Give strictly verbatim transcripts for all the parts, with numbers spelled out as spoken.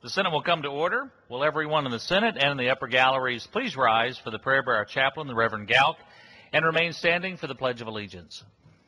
The Senate will come to order. Will everyone in the Senate and in the upper galleries please rise for the prayer by our chaplain, the Reverend Galk, and remain standing for the Pledge of Allegiance.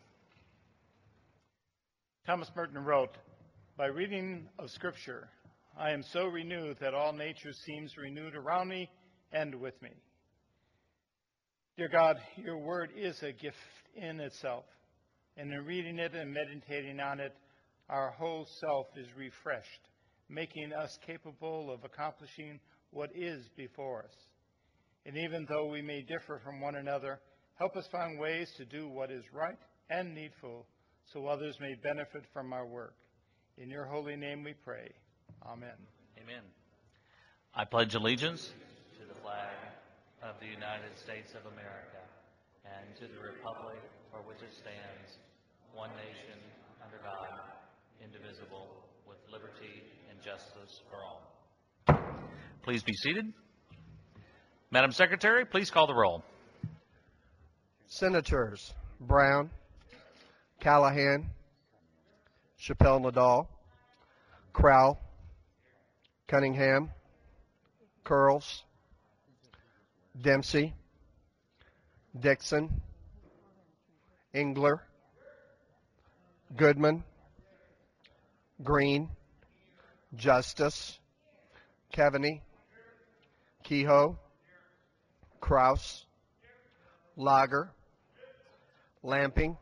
Thomas Merton wrote, "By reading of Scripture, I am so renewed that all nature seems renewed around me and with me." Dear God, your word is a gift in itself, and in reading it and meditating on it, our whole self is refreshed, making us capable of accomplishing what is before us. And even though we may differ from one another, help us find ways to do what is right and needful so others may benefit from our work. In your holy name we pray. Amen. Amen. I pledge allegiance to the flag of the United States of America and to the republic for which it stands, one nation, under God, indivisible, with liberty and justice for all. Please be seated. Madam Secretary, please call the roll. Senators Brown, Callahan, Chappelle Nadal, Crowell, Cunningham, Curls, Dempsey, Dixon, Engler, Goodman, Green, Justice, Keaveney, Kehoe, Kraus, Lager, Lamping,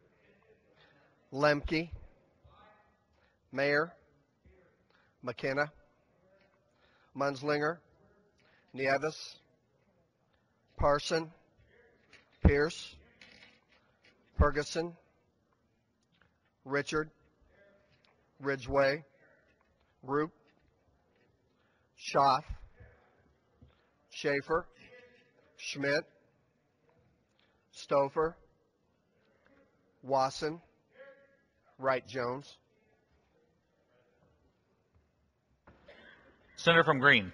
Lemke, Mayer, McKenna, Munslinger, Nieves, Parson, Pierce, Ferguson, Richard, Ridgway, Roop, Schaaf, Schaefer, Schmidt, Stouffer, Wasson, Wright-Jones. Senator from Green.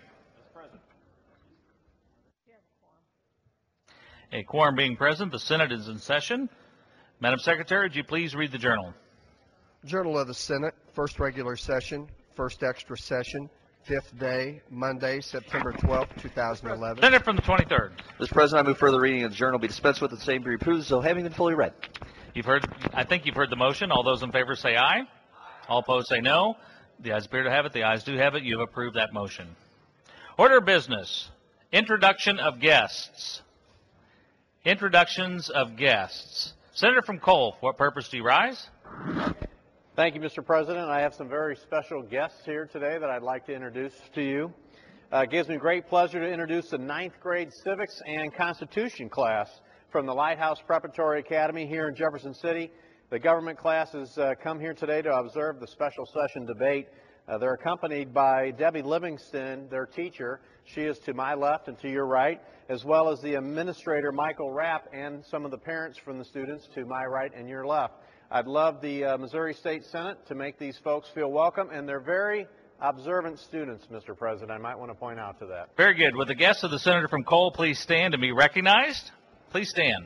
A quorum being present, the Senate is in session. Madam Secretary, would you please read the journal? Journal of the Senate, first regular session, first extra session, fifth day, Monday, September twelfth, two thousand eleven. Senator from the twenty-third. Mister President, I move further reading of the journal be dispensed with, the same be reproved, so having been fully read. You've heard, I think you've heard the motion. All those in favor say aye. All opposed say no. The ayes appear to have it. The ayes do have it. You have approved that motion. Order of business. Introduction of guests. Introductions of guests. Senator from Cole, for what purpose do you rise? Thank you, Mister President. I have some very special guests here today that I'd like to introduce to you. Uh, it gives me great pleasure to introduce the ninth grade Civics and Constitution class from the Lighthouse Preparatory Academy here in Jefferson City. The government class has uh, come here today to observe the special session debate. Uh, they're accompanied by Debbie Livingston, their teacher. She is to my left and to your right, as well as the administrator, Michael Rapp, and some of the parents from the students to my right and your left. I'd love the uh, Missouri State Senate to make these folks feel welcome, and they're very observant students, Mister President. I might want to point out to that. Very good. Would the guests of the Senator from Cole please stand and be recognized? Please stand.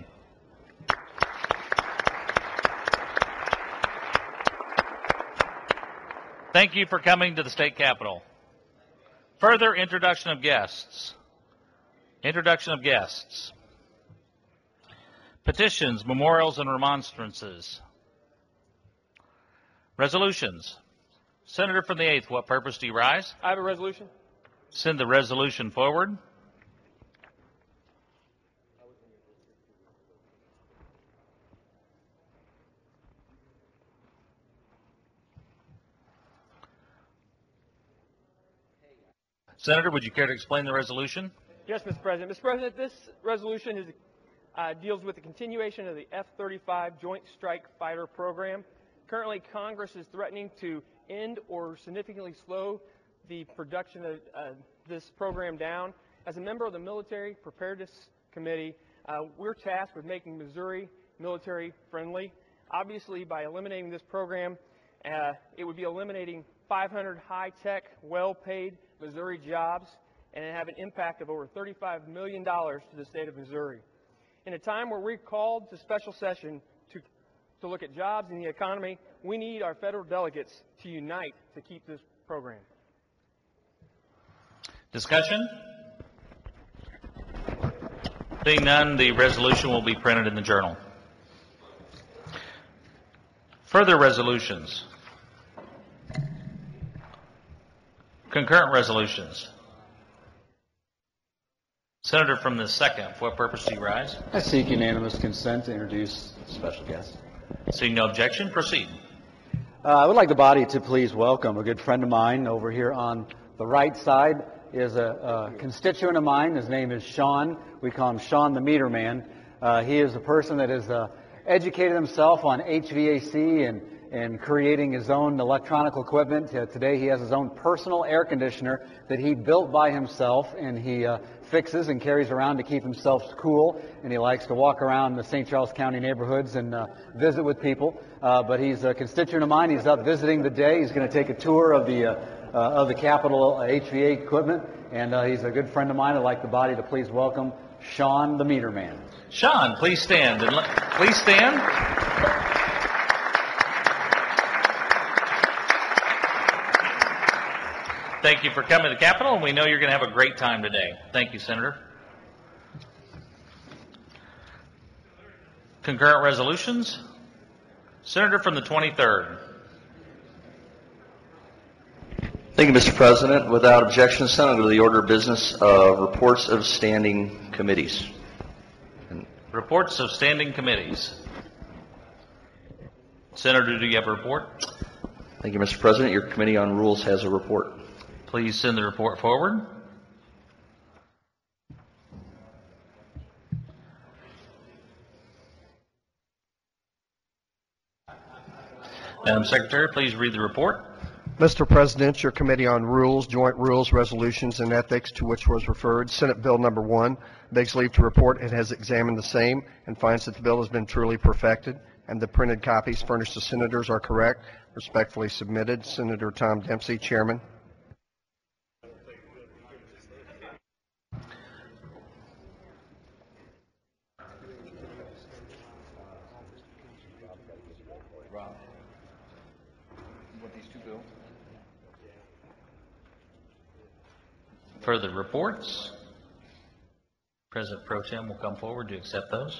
Thank you for coming to the state capitol. Further introduction of guests. Introduction of guests. Petitions, memorials, and remonstrances. Resolutions. Senator from the eighth, what purpose do you rise? I have a resolution. Send the resolution forward. Senator, would you care to explain the resolution? Yes, Mister President. Mister President, this resolution is, uh, deals with the continuation of the F thirty-five Joint Strike Fighter program. Currently, Congress is threatening to end or significantly slow the production of uh, this program down. As a member of the Military Preparedness Committee, uh, we're tasked with making Missouri military friendly. Obviously, by eliminating this program, uh, it would be eliminating five hundred high-tech, well-paid Missouri jobs and have an impact of over thirty-five million dollars to the state of Missouri. In a time where we're called to special session to, to look at jobs and the economy, we need our federal delegates to unite to keep this program. Discussion? Being none, the resolution will be printed in the Journal. Further resolutions. Concurrent resolutions. Senator from the second, for what purpose do you rise? I seek unanimous consent to introduce special guests. Seeing no objection, proceed. Uh, I would like the body to please welcome a good friend of mine. Over here on the right side is a, a constituent of mine. His name is Sean. We call him Sean the Meter Man. Uh, he is a person that has uh, educated himself on H V A C and, and creating his own electronic equipment. Uh, today he has his own personal air conditioner that he built by himself, and he uh, fixes and carries around to keep himself cool, and he likes to walk around the Saint Charles County neighborhoods and uh, visit with people. Uh, but he's a constituent of mine. He's up visiting today. He's going to take a tour of the uh, uh, of the Capitol H V A equipment, and uh, he's a good friend of mine. I'd like the body to please welcome Sean the Meter Man. Sean, please stand. And let, please stand. Thank you for coming to the Capitol, and we know you're going to have a great time today. Thank you, Senator. Concurrent resolutions. Senator from the twenty-third. Thank you, Mister President. Without objection, Senator, to the order of business of reports of standing committees. Reports of standing committees. Senator, do you have a report? Thank you, Mister President. Your Committee on Rules has a report. Please send the report forward. Madam Secretary, please read the report. Mister President, your Committee on Rules, Joint Rules, Resolutions, and Ethics, to which was referred, Senate Bill Number One, begs leave to report it has examined the same and finds that the bill has been truly perfected, and the printed copies furnished to senators are correct. Respectfully submitted, Senator Tom Dempsey, Chairman. Further reports? President Pro Tem will come forward to accept those.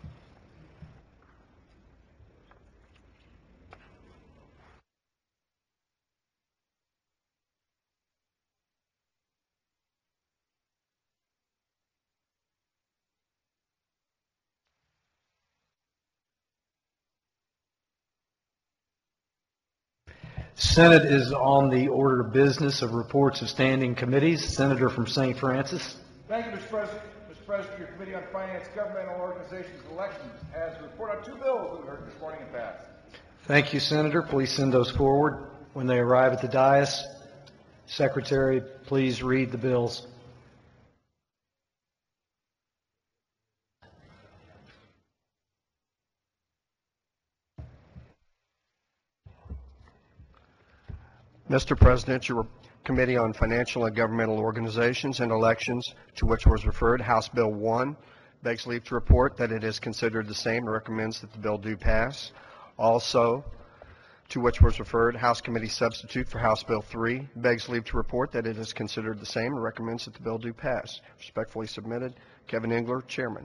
Senate is on the order of business of reports of standing committees. Senator from Saint Francis. Thank you, Mister President. Mister President, your Committee on Finance, Governmental Organizations, and Elections has a report on two bills that we heard this morning and passed. Thank you, Senator. Please send those forward. When they arrive at the dais, Secretary, please read the bills. Mister President, your Committee on Financial and Governmental Organizations and Elections, to which was referred, House Bill One, begs leave to report that it is considered the same and recommends that the bill do pass. Also, to which was referred, House Committee Substitute for House Bill Three, begs leave to report that it is considered the same and recommends that the bill do pass. Respectfully submitted, Kevin Engler, Chairman.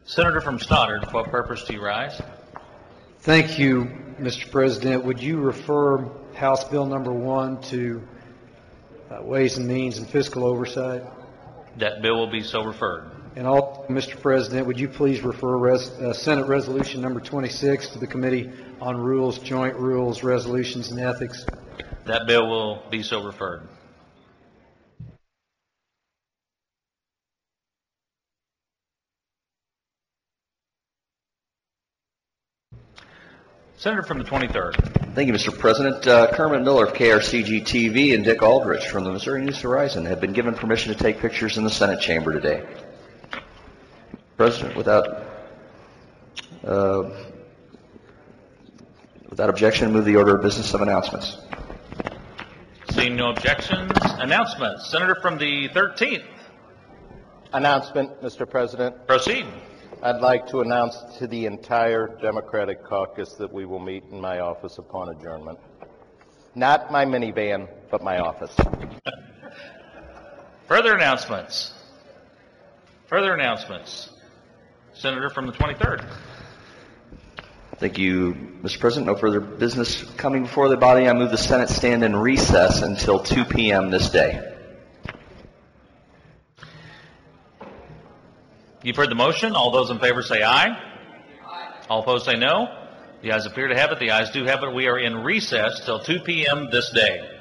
Senator from Stoddard, for what purpose do you rise? Thank you, Mister President. Would you refer House Bill number one to uh, Ways and Means and Fiscal Oversight? That bill will be so referred. And also, Mister President, would you please refer res, uh, Senate Resolution number twenty-six to the Committee on Rules, Joint Rules, Resolutions, and Ethics? That bill will be so referred. Senator from the twenty-third. Thank you, Mister President. Uh, Kermit Miller of K R C G T V and Dick Aldrich from the Missouri News Horizon have been given permission to take pictures in the Senate chamber today. President, without uh, without objection, move the order of business of announcements. Seeing no objections, announcements. Senator from the thirteenth. Announcement, Mister President. Proceed. I'd like to announce to the entire Democratic caucus that we will meet in my office upon adjournment. Not my minivan, but my office. Further announcements. Further announcements. Senator from the twenty-third. Thank you, Mister President. No further business coming before the body. I move the Senate stand in recess until two p m this day. You've heard the motion. All those in favor say aye. Aye. All opposed say no. The ayes appear to have it. The ayes do have it. We are in recess till two p m this day.